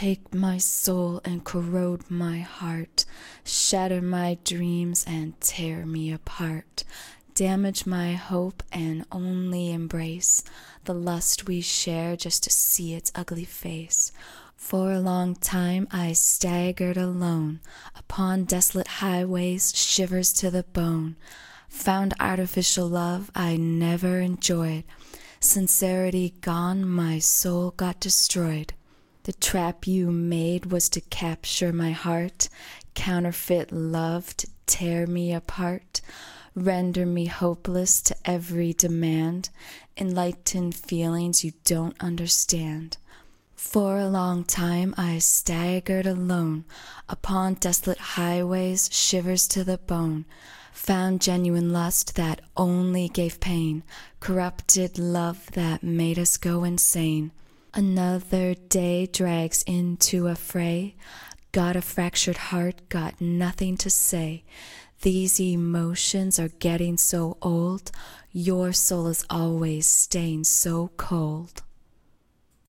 take my soul and corrode my heart, shatter my dreams and tear me apart, damage my hope and only embrace the lust we share just to see its ugly face. For a long time I staggered alone upon desolate highways, shivers to the bone, found artificial love I never enjoyed, sincerity gone, my soul got destroyed. The trap you made was to capture my heart, counterfeit love to tear me apart, render me hopeless to every demand, enlighten feelings you don't understand. For a long time I staggered alone upon desolate highways, shivers to the bone, found genuine lust that only gave pain, corrupted love that made us go insane. Another day drags into a fray, got a fractured heart, got nothing to say. These emotions are getting so old, your soul is always staying so cold.